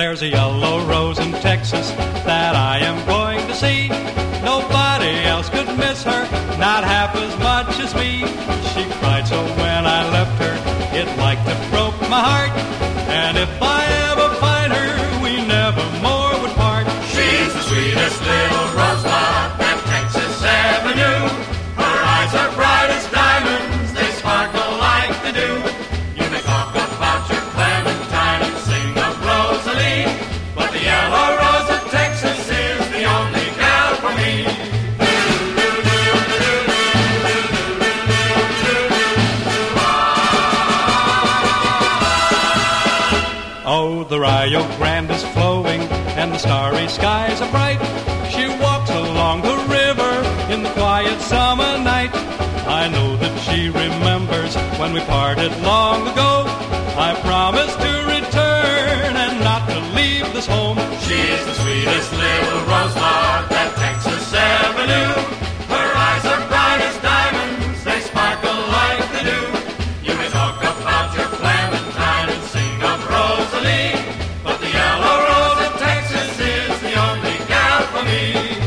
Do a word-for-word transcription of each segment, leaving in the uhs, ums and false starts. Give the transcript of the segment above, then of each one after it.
There's a yellow rose in Texas that I am going to see. Nobody else could miss her, not half as much as me. She cried so when I left her, it like to broke my heart. And if I ever find her, we never more would part. She's the sweetest little rosebud that Texas ever knew. Her eyes are bright as diamonds, they sparkle like the dew. You may talk about your Clementine and sing of Rosalie, but the yellow rose of Texas is the only gal for me. Oh, the Rio Grande is flowing and the starry skies are bright. She walks along the river in the quiet summer night. I know that she remembers when we parted long ago. I promised to return and not to leave this home. She's the sweetest little rosebud that Texas ever knew. Her eyes are bright as diamonds, they sparkle like the dew. You may talk about your Clementine and sing of Rosalie, but the yellow rose of Texas is the only gal for me.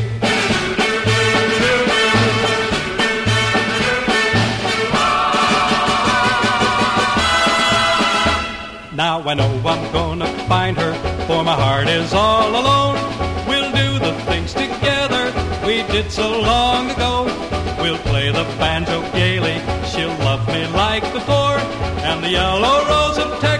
Now I know I'm gonna find her, for my heart is all alone. We'll do the things together we did so long ago. We'll play the banjo gaily, she'll love me like before, and the yellow rose of Texas